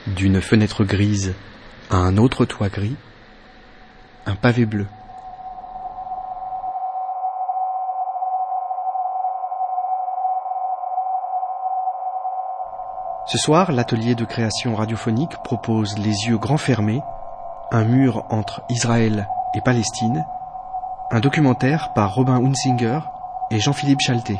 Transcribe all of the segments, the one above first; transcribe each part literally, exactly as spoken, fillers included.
D'une fenêtre grise à un autre toit gris, un pavé bleu. Ce soir, l'atelier de création radiophonique propose Les yeux grands fermés, un mur entre Israël et Palestine, un documentaire par Robin Hunsinger et Jean-Philippe Chalté.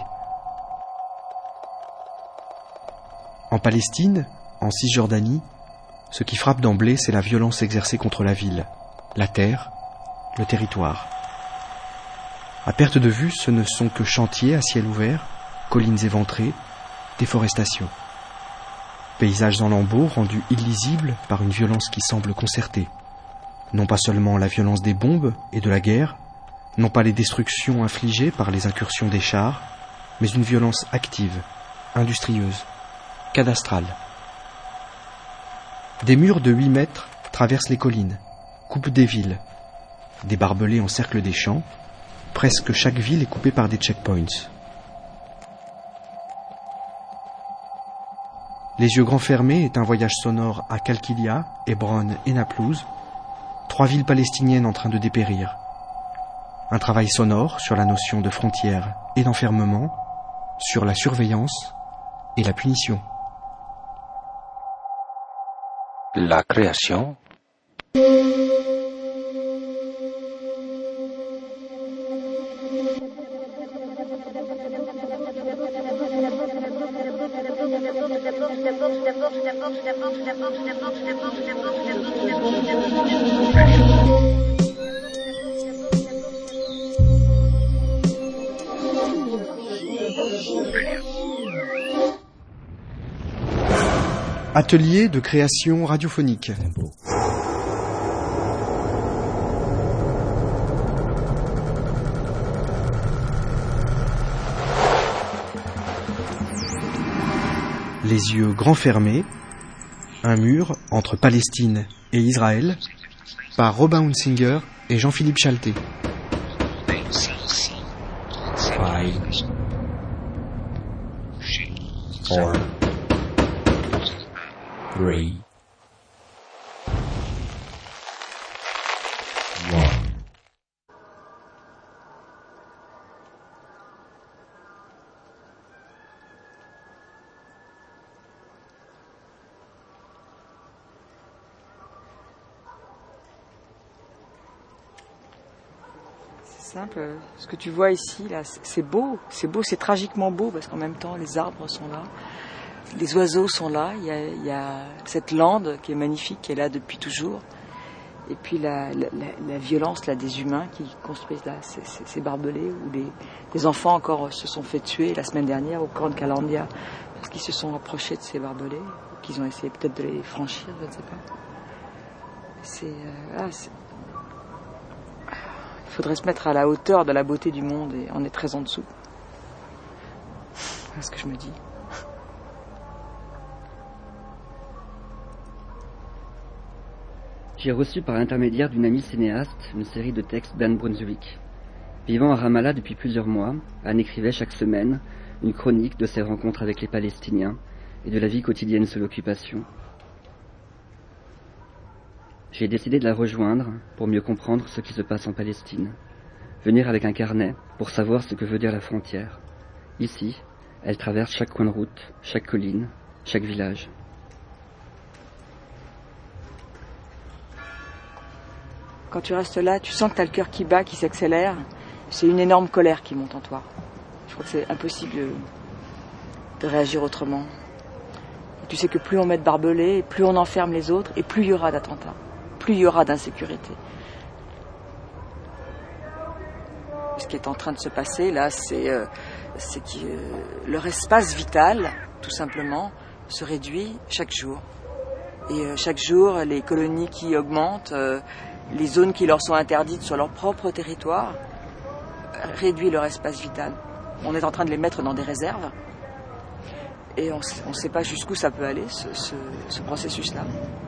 En Palestine, en Cisjordanie, ce qui frappe d'emblée, c'est la violence exercée contre la ville, la terre, le territoire. À perte de vue, ce ne sont que chantiers à ciel ouvert, collines éventrées, déforestation. Paysages en lambeaux rendus illisibles par une violence qui semble concertée. Non pas seulement la violence des bombes et de la guerre, non pas les destructions infligées par les incursions des chars, mais une violence active, industrieuse, cadastrale. Des murs de huit mètres traversent les collines, coupent des villes. Des barbelés encerclent des champs. Presque chaque ville est coupée par des checkpoints. Les yeux grands fermés est un voyage sonore à Qalqilia, Hébron et Naplouse, trois villes palestiniennes en train de dépérir. Un travail sonore sur la notion de frontière et d'enfermement, sur la surveillance et la punition. La création. Atelier de création radiophonique. Les yeux grands fermés, un mur entre Palestine et Israël, par Robin Hunsinger et Jean-Philippe Chalté. Five, four, three, one. C'est simple, ce que tu vois ici, là, c'est beau, c'est beau, c'est tragiquement beau parce qu'en même temps les arbres sont là. Les oiseaux sont là, il y, a, il y a cette lande qui est magnifique, qui est là depuis toujours. Et puis la, la, la violence là, des humains qui construisent là, ces, ces, ces barbelés, où les, des enfants encore se sont fait tuer la semaine dernière au camp de Kalandia, parce qu'ils se sont approchés de ces barbelés, qu'ils ont essayé peut-être de les franchir, je ne sais pas. C'est, euh, ah, c'est... Il faudrait se mettre à la hauteur de la beauté du monde et on est très en dessous. C'est ce que je me dis. J'ai reçu par l'intermédiaire d'une amie cinéaste une série de textes d'Anne Brunswick. Vivant à Ramallah depuis plusieurs mois, Anne écrivait chaque semaine une chronique de ses rencontres avec les Palestiniens et de la vie quotidienne sous l'occupation. J'ai décidé de la rejoindre pour mieux comprendre ce qui se passe en Palestine. Venir avec un carnet pour savoir ce que veut dire la frontière. Ici, elle traverse chaque coin de route, chaque colline, chaque village. Quand tu restes là, tu sens que tu as le cœur qui bat, qui s'accélère. C'est une énorme colère qui monte en toi. Je crois que c'est impossible de réagir autrement. Et tu sais que plus on met de barbelés, plus on enferme les autres, et plus il y aura d'attentats, plus il y aura d'insécurité. Ce qui est en train de se passer là, c'est, euh, c'est que euh, leur espace vital, tout simplement, se réduit chaque jour. Et euh, chaque jour, les colonies qui augmentent, euh, les zones qui leur sont interdites sur leur propre territoire, réduisent leur espace vital. On est en train de les mettre dans des réserves et on ne sait pas jusqu'où ça peut aller, ce, ce, ce processus-là.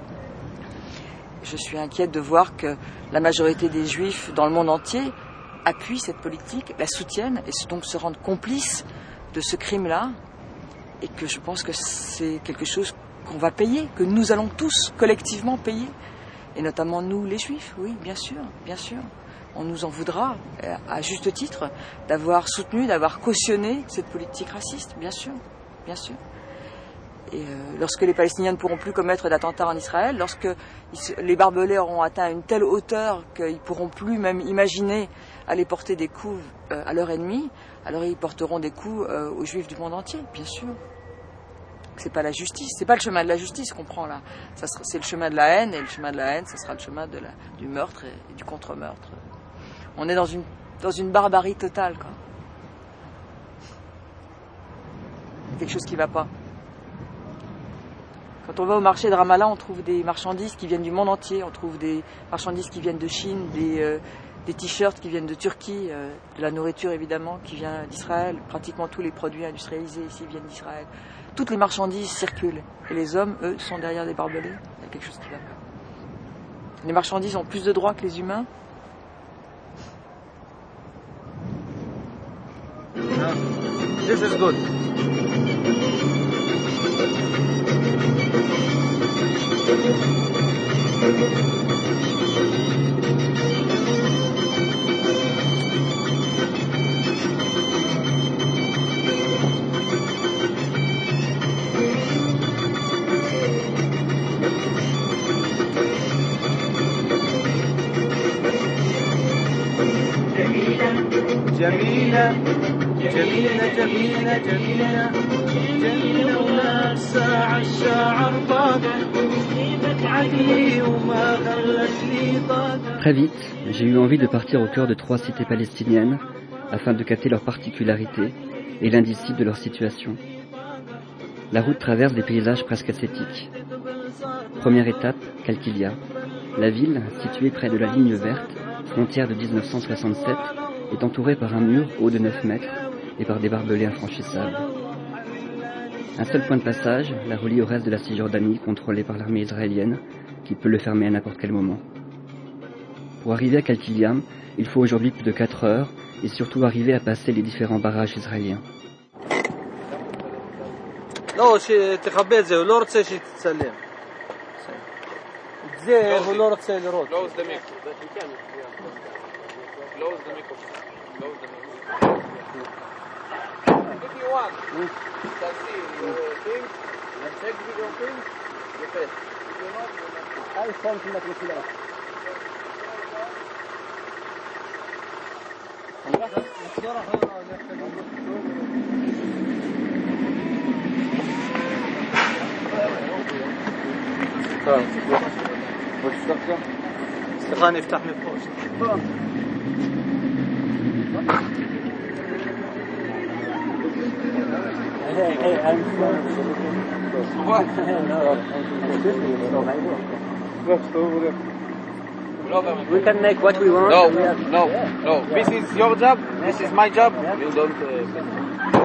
Je suis inquiète de voir que la majorité des Juifs dans le monde entier appuient cette politique, la soutiennent et donc se rendent complices de ce crime-là, et que je pense que c'est quelque chose qu'on va payer, que nous allons tous collectivement payer. Et notamment nous, les Juifs, oui, bien sûr, bien sûr. On nous en voudra, à juste titre, d'avoir soutenu, d'avoir cautionné cette politique raciste, bien sûr, bien sûr. Et euh, lorsque les Palestiniens ne pourront plus commettre d'attentats en Israël, lorsque les barbelés auront atteint une telle hauteur qu'ils ne pourront plus même imaginer aller porter des coups euh, à leur ennemi, alors ils porteront des coups euh, aux Juifs du monde entier, bien sûr. C'est pas la justice, c'est pas le chemin de la justice qu'on prend là. Ça sera, c'est le chemin de la haine, et le chemin de la haine, ça sera le chemin de la, du meurtre et, et du contre-meurtre. On est dans une, dans une barbarie totale, quoi. Quelque chose qui ne va pas. Quand on va au marché de Ramallah, on trouve des marchandises qui viennent du monde entier. On trouve des marchandises qui viennent de Chine, des, euh, des t-shirts qui viennent de Turquie, euh, de la nourriture évidemment qui vient d'Israël. Pratiquement tous les produits industrialisés ici viennent d'Israël. Toutes les marchandises circulent. Et les hommes, eux, sont derrière des barbelés. Il y a quelque chose qui ne va pas. Les marchandises ont plus de droits que les humains. This is good. جميلة جميلة جميلة جميلة جميلة ونفسها عالشعر طاقة عدلي وما خلت لي طاقة. Très vite, j'ai eu envie de partir au cœur de trois cités palestiniennes afin de capter leurs particularités et l'indicible de leur situation. La route traverse des paysages presque ascétiques. Première étape, Qalqilia. La ville, située près de la ligne verte, frontière de dix-neuf cent soixante-sept, est entourée par un mur haut de neuf mètres et par des barbelés infranchissables. Un seul point de passage la relie au reste de la Cisjordanie contrôlée par l'armée israélienne qui peut le fermer à n'importe quel moment. Pour arriver à Qalqilia, il faut aujourd'hui plus de quatre heures et surtout arriver à passer les différents barrages israéliens. לא, שתכבד זה, הוא לא רוצה שתצלם. את זה הוא לא רוצה לראות. Close the mic. Close the mic. Close the mic. If you want, you can see things, check video things, you press. If you not, I found him at the סליחה, נפתח מפה. We can make what we want. No, no, no. This is your job. This is my job. You don't. Uh,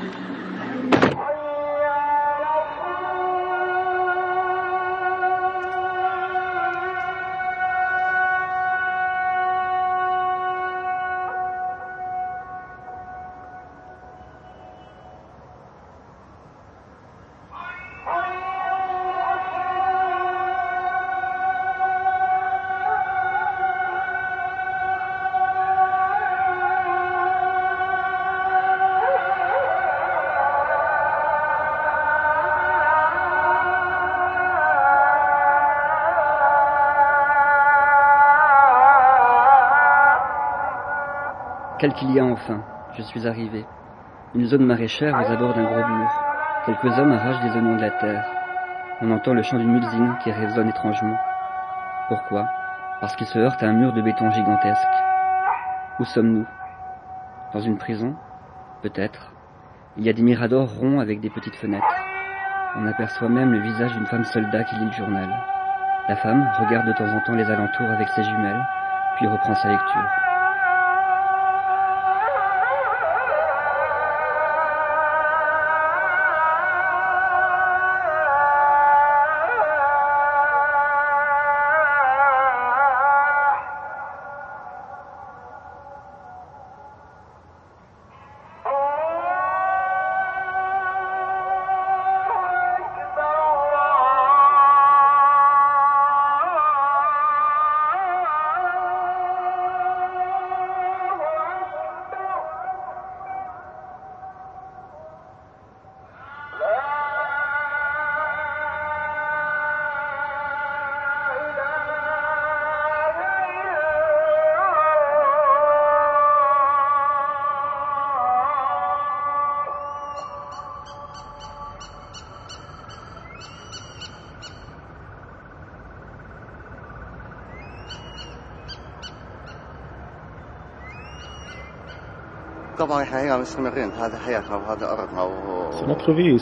Qalqilia enfin, je suis arrivé. Une zone maraîchère aux abords d'un gros mur. Quelques hommes arrachent des oignons de la terre. On entend le chant d'une mulzine qui résonne étrangement. Pourquoi? Parce qu'il se heurte à un mur de béton gigantesque. Où sommes-nous? Dans une prison? Peut-être. Il y a des miradors ronds avec des petites fenêtres. On aperçoit même le visage d'une femme soldat qui lit le journal. La femme regarde de temps en temps les alentours avec ses jumelles, puis reprend sa lecture. طبعا احنا هنا مستمرين، هذا حياتنا وهذا ارضنا و... C'est notre vie.